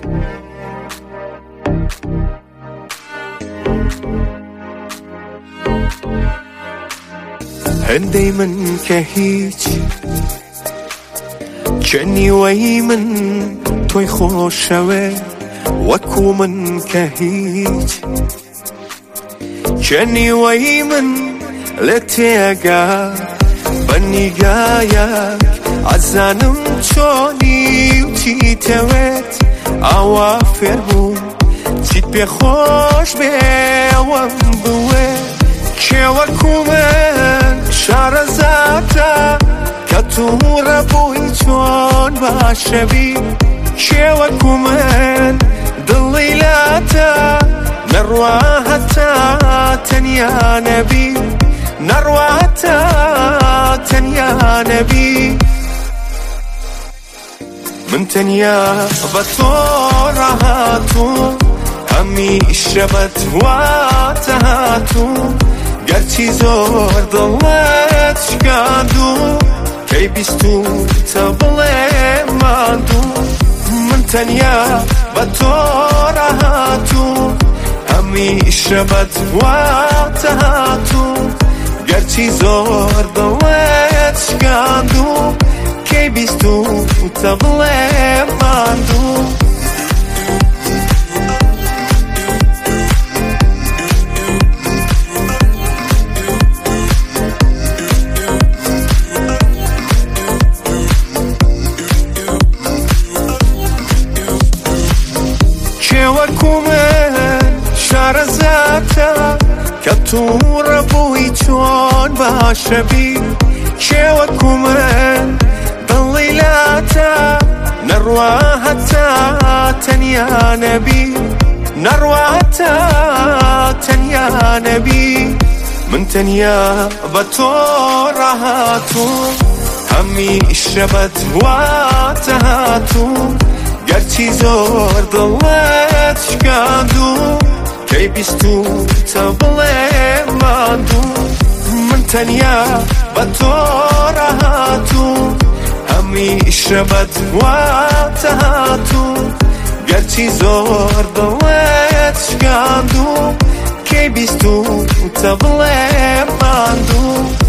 هەندەی من کە هیچ چەنیوەی من تۆی خۆشەوێ وەکو من کە هیچ چەنیوەی من لە تێگا بەنیگایەک ئەزانم چۆنی و چیتەوێت ئاوا فێربووم چیت پێ خۆش بێوەم بوێ کێوەکو من شارەزاتە کە تووڕە بووی چۆن باشەبی کێوەکو من دڵی لاتە نەڕوا هەتا تەنیا نەبی نەڕوا هەتا تەنیا نەبی من تەنیا بە تۆ ڕاهاتووم هەمیشە بە تواتە هاتووم گەرچی زۆر دڵت شکاندوو کەی بیستوتە بڵێ ماندوو من تەنیا بە تۆ ڕاهاتووم هەمیشە بە تواتە هاتووم گەرچی زۆر دڵت شکاندوو کەی بیستوتە بڵێ ماندوو کێوەکو من شارەزاتە کە تووڕە بووی چۆن باشەبی کێوەکو من دڵی لاتە نەڕوا هەتا تەنیا نەبی نەڕوا هەتا تەنیا نەبی من تەنیا بە تۆ ڕاهاتووم هەمیشە بە تواتە هاتووم گەرچی زۆر دڵت شکاندوو کەی بیستوتە بڵێ ماندوو من تەنیا بە تۆ ڕاهاتووم هەمیشە بە تواتە هاتووم گەرچی زۆر دڵت شکاندوو کەی بیستوتە بڵێ ماندوو